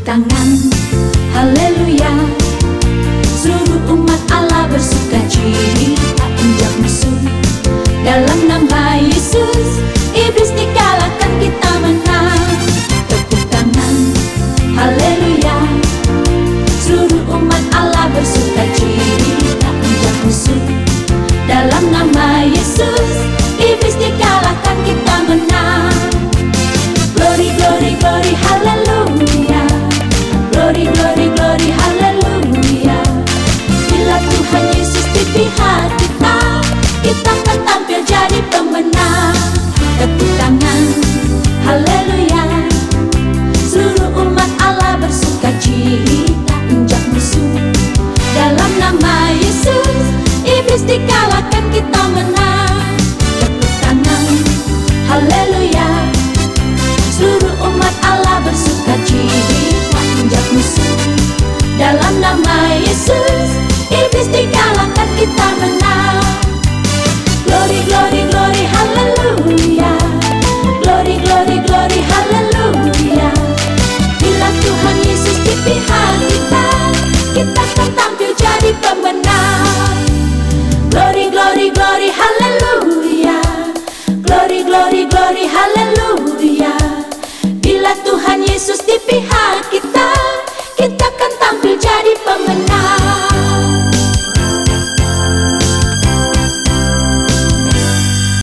tangan, haleluya. Seluruh umat Allah bersuka cita, injak musuh dalam nama Yesus. Iblis dikalahkan, kita menang. Tepuk tangan, haleluya. Seluruh umat Allah bersuka cita, injak musuh dalam nama Yesus. Iblis dikalahkan, kita menang. Glory, glory, glory, haleluya. Glory, glory, glory, haleluya. Bila Tuhan Yesus di pihak kita, kita akan tampil jadi pemenang. Tepuk tangan, haleluya. Seluruh umat Allah bersuka cita, injak musuh dalam nama Yesus. Iblis dikalahkan, kita menang. Tepuk tangan, haleluya. Seluruh umat Allah bersuka cita, injak musuh dalam nama Yesus. Iblis dikalahkan, kita menang. Glory, glory, glory, haleluya. Glory, glory, glory, haleluya. Bila Tuhan Yesus di pihak kita, kita akan tampil jadi pemenang. Glory, glory, glory, haleluya. Glory, glory, glory, haleluya. Bila Tuhan Yesus di pihak kita,